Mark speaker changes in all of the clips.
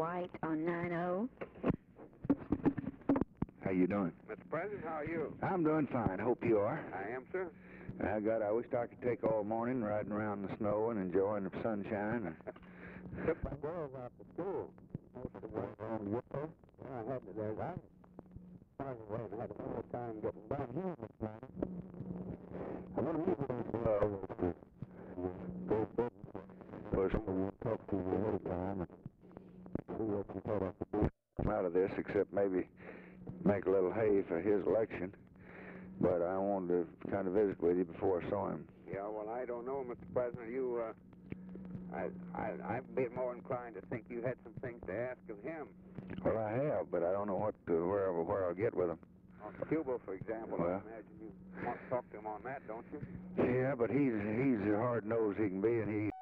Speaker 1: White on 9-0.
Speaker 2: How you doing?
Speaker 3: Mr. President, how are you?
Speaker 2: I'm doing fine. Hope you are.
Speaker 3: I am, sir.
Speaker 2: I wished I could take all morning riding around in the snow and enjoying the sunshine.
Speaker 3: Took my girls out to school. Most of the way around Willow. Well, I had to there. I had a hard time getting down here this morning. I'm going to meet with those we'll talk to you later time and see what you thought I could do
Speaker 2: out of this, except maybe make a little hay for his election. But I wanted to kind of visit with you before I saw him.
Speaker 3: Yeah, well, I don't know, Mr. President. I'd be more inclined to think you had some things to ask of him.
Speaker 2: Well, I have, but I don't know where I'll get with him.
Speaker 3: On Cuba, for example,
Speaker 2: well,
Speaker 3: I imagine you want to talk to him on that, don't you?
Speaker 2: Yeah, but he's as hard-nosed he can be, and he...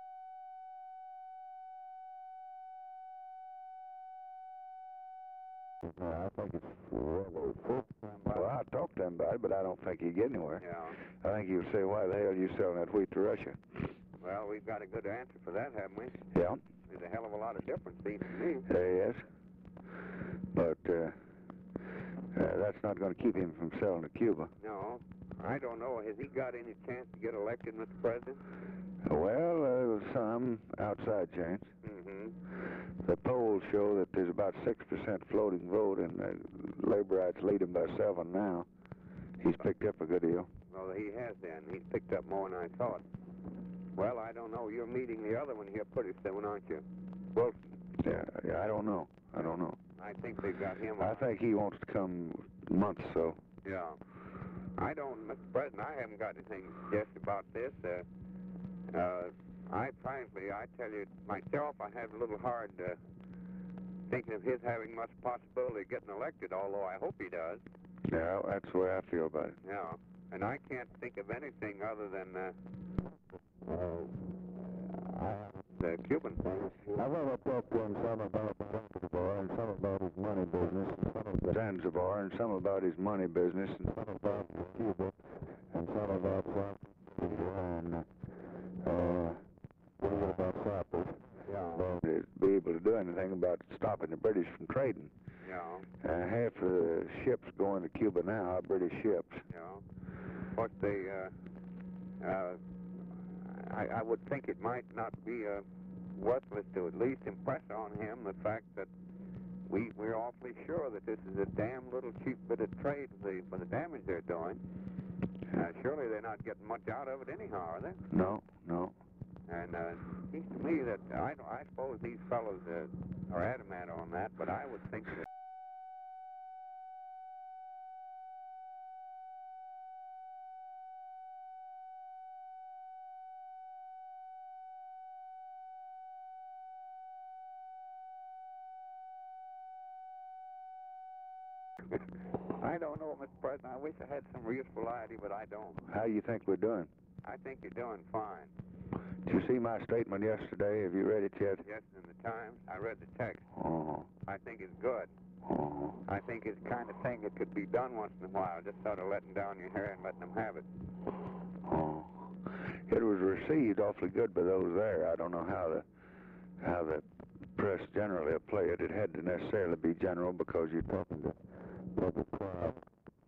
Speaker 3: I think it's
Speaker 2: well, I'll talk to him about it, but I don't think he'd get anywhere.
Speaker 3: Yeah.
Speaker 2: I think he'll say, why the hell are you selling that wheat to Russia?
Speaker 3: Well, we've got a good answer for that, haven't we?
Speaker 2: Yeah.
Speaker 3: There's a hell of a lot of difference, seems to me.
Speaker 2: Yes. But that's not going to keep him from selling to Cuba.
Speaker 3: No. I don't know. Has he got any chance to get elected, Mr. President?
Speaker 2: Well, some outside chance.
Speaker 3: Mm-hmm.
Speaker 2: The polls show that there's about 6% floating vote, and Laborites lead him by 7 now. He's picked up a good deal.
Speaker 3: Well, he has then. He's picked up more than I thought. Well, I don't know. You're meeting the other one here pretty soon, aren't you? Wilson.
Speaker 2: Yeah, I don't know.
Speaker 3: I think they've got him.
Speaker 2: I think he wants to come months, so.
Speaker 3: Yeah. I don't, Mr. President, I haven't got anything to suggest about this. I tell you, myself, I have a little hard thinking of his having much possibility of getting elected, although I hope he does.
Speaker 2: Yeah, that's the way I feel about it.
Speaker 3: Yeah. And I can't think of anything other than the Cuban thing.
Speaker 2: I want to talk to him some about Zanzibar and some about his money business, and some about Zanzibar and some about his money business, and some about Cuba, and some about Iran. About Cyprus.
Speaker 3: Yeah.
Speaker 2: To be able to do anything about stopping the British from trading.
Speaker 3: Yeah.
Speaker 2: Half the ships going to Cuba now are British ships.
Speaker 3: Yeah. But I would think it might not be worthless to at least impress on him the fact that we're awfully sure that this is a damn little cheap bit of trade for the damage they're doing. Surely they're not getting much out of it anyhow, are they?
Speaker 2: No.
Speaker 3: And it seems to me that I suppose these fellows are adamant on that, but I would think that. I don't know, Mr. President. I wish I had some usefulity, but I don't.
Speaker 2: How you think we're doing?
Speaker 3: I think you're doing fine.
Speaker 2: Did you see my statement yesterday? Have you read it yet?
Speaker 3: Yes, in the Times. I read the text.
Speaker 2: Oh.
Speaker 3: I think it's good.
Speaker 2: Oh.
Speaker 3: I think it's the kind of thing that could be done once in a while, just sort of letting down your hair and letting them have it.
Speaker 2: Oh. It was received awfully good by those there. I don't know how the press generally will play it. It had to necessarily be general because you're talking to public crowd.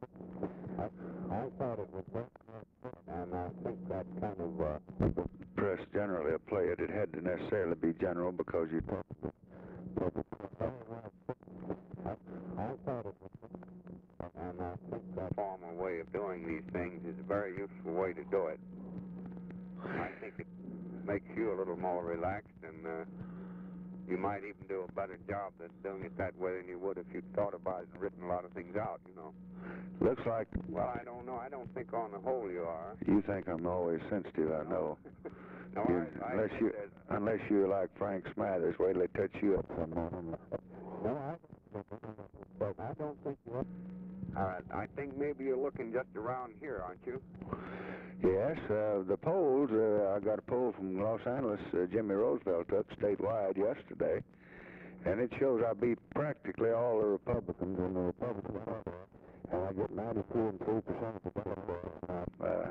Speaker 3: I thought it was good, and I think that kind of
Speaker 2: press generally will play it. It had to necessarily be general because you're talking to public crowd.
Speaker 3: I thought it was good, and I think that formal way of doing these things is a very useful way to do it. I think it makes you a little more relaxed, and you might even do a better job than doing it that way than you would if you'd thought about it and written a lot of things out, you know.
Speaker 2: Looks like...
Speaker 3: Well, I don't know. I don't think on the whole you are.
Speaker 2: You think I'm always sensitive, I know.
Speaker 3: No,
Speaker 2: unless you're like Frank Smathers, wait till they touch you up.
Speaker 3: No, I don't think you are. I think maybe you're looking just around here, aren't you?
Speaker 2: Yes, the polls, I got a poll from Los Angeles, Jimmy Roosevelt took statewide yesterday, and it shows I beat practically all the Republicans in the Republican Party, and I get 92.3% of the Democrats.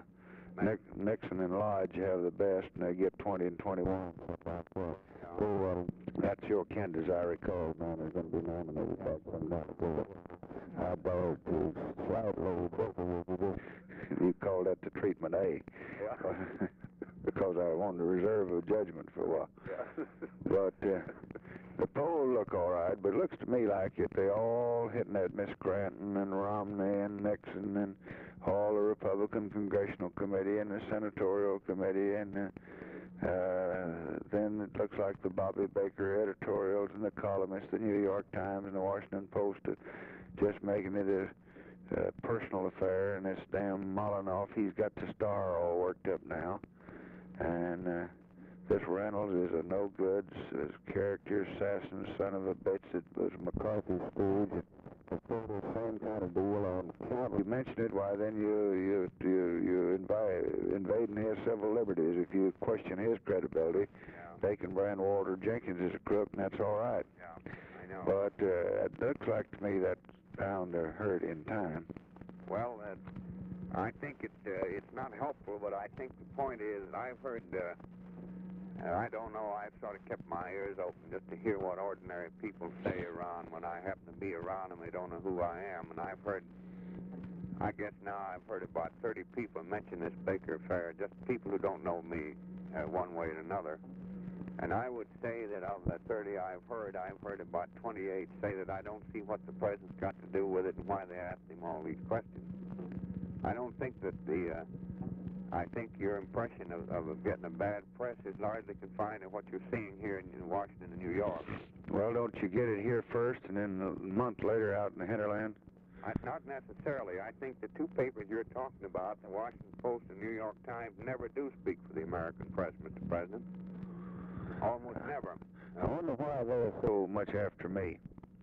Speaker 2: Nixon and Lodge have the best, and they get 20 and 21. So that's your Kent, as I recall, man, is going to be nominated back some time ago. I borrowed to slightly better. You call that the treatment A.
Speaker 3: Yeah.
Speaker 2: Because I wanted to reserve a judgment for a while.
Speaker 3: Yeah.
Speaker 2: But the polls look all right, but it looks to me like if they all hitting at Miss Granton and Romney and Nixon and all the Republican Congressional Committee and the Senatorial Committee, and then it looks like the Bobby Baker editorials and the columnists, the New York Times and the Washington Post are just making it a personal affair, and this damn Molinoff, he's got the Star all worked up now. And this Reynolds is a no-goods, his character assassin, son of a bitch that was McCarthy's stooge. It's the same kind of deal on county. You mentioned it, why then you invading his civil liberties. If you question his credibility, they can brand Walter Jenkins as a crook, and that's all right.
Speaker 3: Yeah, I know.
Speaker 2: But it looks like to me that's bound to hurt in time.
Speaker 3: Well, I think it's not helpful, but I think the point is I've heard, I don't know, I've sort of kept my ears open just to hear what ordinary people say around. When I happen to be around them, they don't know who I am. And I've heard, I guess now I've heard about 30 people mention this Baker affair, just people who don't know me one way or another. And I would say that of the 30 I've heard about 28 say that I don't see what the president's got to do with it and why they asked him all these questions. I don't think that I think your impression of getting a bad press is largely confined to what you're seeing here in Washington and New York.
Speaker 2: Well, don't you get it here first and then a month later out in the hinterland?
Speaker 3: Not necessarily. I think the two papers you're talking about, the Washington Post and New York Times, never do speak for the American press, Mr. President. Almost never.
Speaker 2: I wonder why they're so much after me.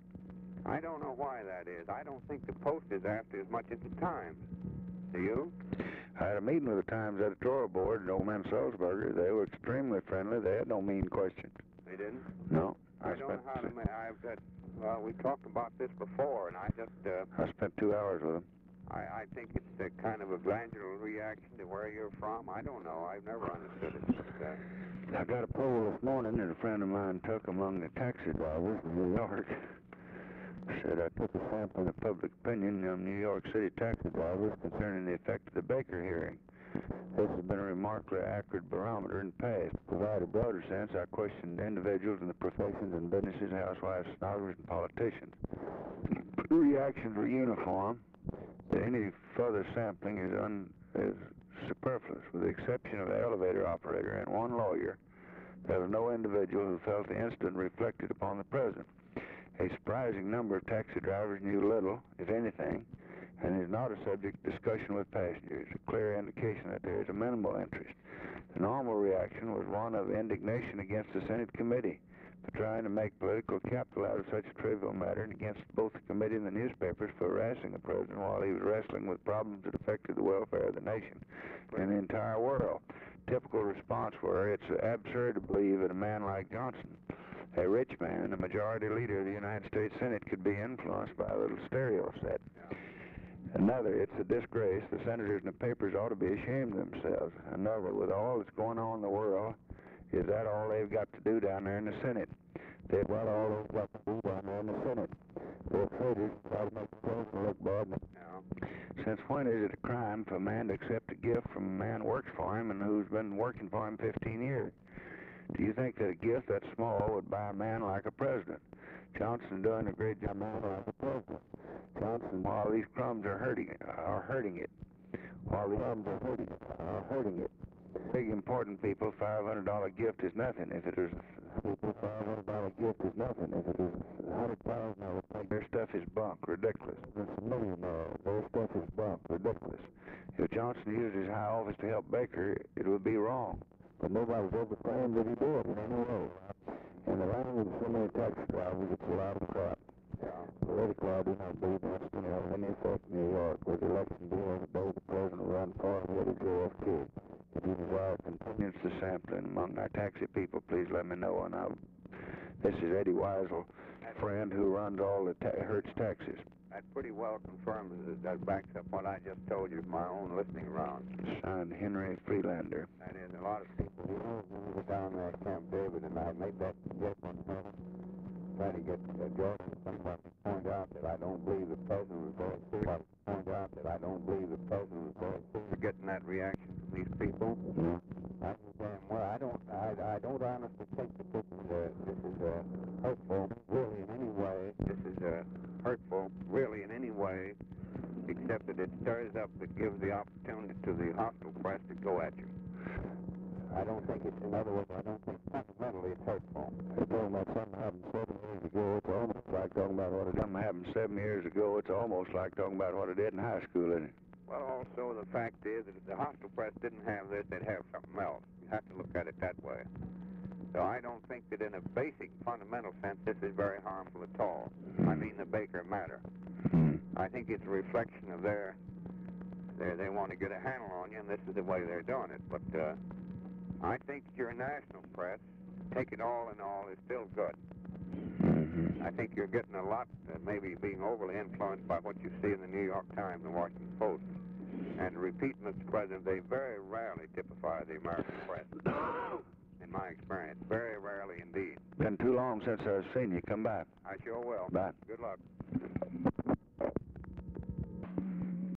Speaker 3: I don't know why that is. I don't think the Post is after as much as the Times. Do you?
Speaker 2: I had a meeting with the Times editorial board and old man Sulzberger. They were extremely friendly. They had no mean questions.
Speaker 3: They didn't?
Speaker 2: No.
Speaker 3: I don't know how to make... Well, we talked about this before, and I just...
Speaker 2: I spent 2 hours with them.
Speaker 3: I think it's a kind of a glandular reaction to where you're from. I don't know. I've never understood it. But,
Speaker 2: I got a poll this morning that a friend of mine took among the taxi drivers in New York. Said I took a sampling of public opinion on New York City taxi drivers concerning the effect of the Baker hearing. This has been a remarkably accurate barometer in the past. To provide a broader sense, I questioned individuals in the professions and businesses, housewives, stenographers, and politicians. The reactions were uniform. Any further sampling is superfluous, with the exception of the elevator operator and one lawyer. There was no individual who felt the incident reflected upon the president. A surprising number of taxi drivers knew little, if anything, and is not a subject of discussion with passengers, a clear indication that there is a minimal interest. The normal reaction was one of indignation against the Senate committee for trying to make political capital out of such a trivial matter, and against both the committee and the newspapers for harassing the president while he was wrestling with problems that affected the welfare of the nation and the entire world. Typical response were, it's absurd to believe that a man like Johnson, a rich man, the majority leader of the United States Senate, could be influenced by a little stereo set. Another, it's a disgrace. The senators and the papers ought to be ashamed of themselves. Another, with all that's going on in the world, is that all they've got to do down there in the Senate? They've got all they've got to do down there in the Senate. They're traitors to try to make the president look bad. Since when is it a crime for a man to accept a gift from a man who works for him and who's been working for him 15 years? Do you think that a gift that small would buy a man like a president? Johnson doing a great job like a president. Johnson, while these crumbs are hurting it. While the crumbs are hurting it. Big important people, $500 gift is nothing. If it is $500 gift is nothing. If it is $100,000, their stuff is bunk, ridiculous. It's $1 million. Their stuff is bunk, ridiculous. If Johnson used his high office to help Baker, it would be wrong. But nobody's ever claimed that he did in any way. And the language of so many taxi drivers, it's a lot of crap. Politically, I do not believe that's going to have any effect in New York, where the election day every day the president will run far ahead of JFK. If you desire continuance to sampling among our taxi people, please let me know. And this is Eddie Weisel, friend who runs all the Hertz taxis.
Speaker 3: That pretty well confirms that backs up what I just told you from my own listening round.
Speaker 2: Signed Henry Freelander.
Speaker 3: That is, a lot of people, you know, when we were down there at Camp David, and I made that suggestion try to get Jordan somebody to point out that I don't believe the president was very serious. Point out that I don't believe the president was very serious. You're getting that reaction from these people? I understand. Well, I don't honestly think that this is hurtful, really, in any way. This is hurtful, really, in any way, except that it stirs up, it gives the opportunity to the hostile press to go at you. I don't think it's, in other words, I don't think fundamentally it's hurtful.
Speaker 2: You're talking about something happened 7 years ago. It's almost like talking about what it something happened 7 years ago. It's almost like talking about what it did in high school, isn't it?
Speaker 3: Well, also the fact is that if the hostile press didn't have this, they'd have something else. You have to look at it that way. So I don't think that in a basic, fundamental sense, this is very harmful at all. I mean the Baker matter. I think it's a reflection of they want to get a handle on you, and this is the way they're doing it. But I think your national press, take it all in all, is still good. I think you're getting a lot, maybe being overly influenced by what you see in the New York Times and Washington Post. And to repeat, Mr. President, they very rarely typify the American press. In my experience, very rarely indeed.
Speaker 2: Been too long since I've seen you. Come back.
Speaker 3: I sure will.
Speaker 2: Bye.
Speaker 3: Good luck.